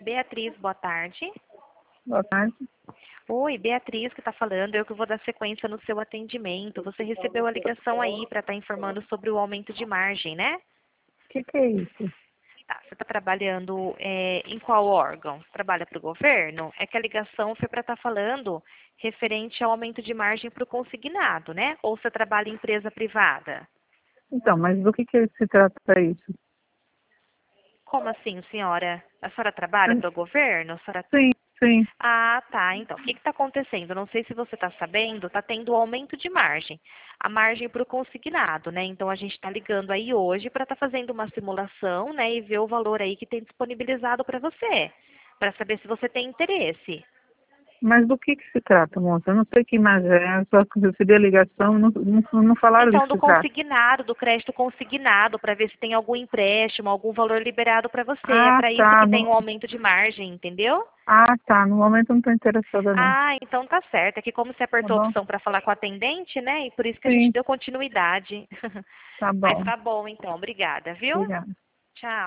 Beatriz, boa tarde. Boa tarde. Oi, Beatriz que está falando, eu que vou dar sequência no seu atendimento. Você recebeu a ligação aí para estar informando sobre o aumento de margem, né? O que é isso? Tá, você está trabalhando em qual órgão? Você trabalha para o governo? É que a ligação foi para estar falando referente ao aumento de margem para o consignado, né? Ou você trabalha em empresa privada? Então, mas do que se trata isso? Como assim, senhora? A senhora trabalha para o governo? A senhora... Sim, sim. Ah, tá. Então, o que está acontecendo? Não sei se você está sabendo, está tendo aumento de margem. A margem para o consignado, né? Então, a gente está ligando aí hoje para estar fazendo uma simulação, né? E ver o valor aí que tem disponibilizado para você, para saber se você tem interesse. Mas do que se trata, moça? Eu não sei que imagem é, só que eu recebi a ligação, não falaram do Então, que do se trata. consignado, do crédito consignado, para ver se tem algum empréstimo, algum valor liberado para você. É Ah, para isso tá. que tem um aumento de margem, entendeu? Tá. No momento eu não estou interessada, não. Ah, então tá certo. É que como você Tá apertou a bom? opção para falar com a atendente, né? E por isso que a gente Sim, deu continuidade. tá Mas bom. tá bom, então. Obrigada, viu? Obrigada. Tchau.